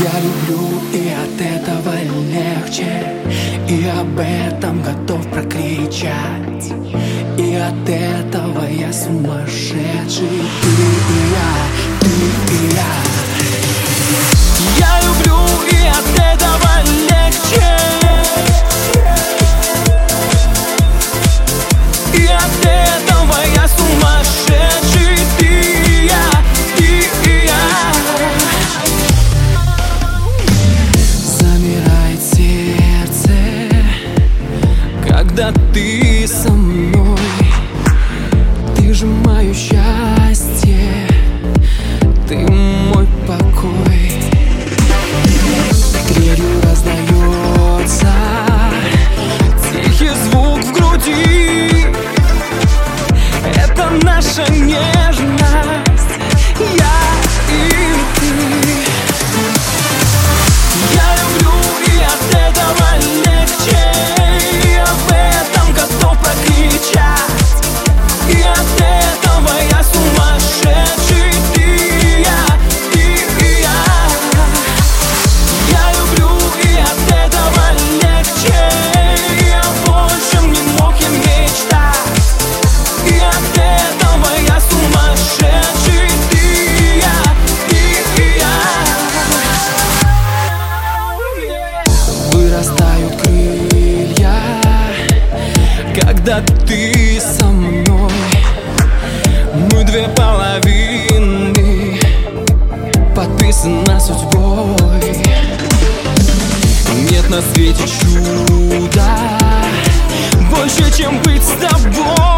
Я люблю, и от этого легче, и об этом готов прокричать. И от этого я сумасшедший. Ты и я, ты и я. Я люблю, и от этого легче, и от этого я сумасшедший. Ты и я, ты и я. Замирает сердце, когда ты со мной. Ты же мое счастье, ты мой покой. Дверью раздается тихий звук в груди. Это наша нежность, я и ты. Я люблю, и от этого легче, и об этом готов прокричать. И от этого я сумасшедший. Ты и я, ты и я. Я люблю, и от этого легче, я больше не мог и мечтать. И от этого я сумасшедший. Ты и я, ты и я. Вырастают крылья, когда ты со мной. Мы две половины, подписаны судьбой. Нет на свете чуда больше, чем быть с тобой.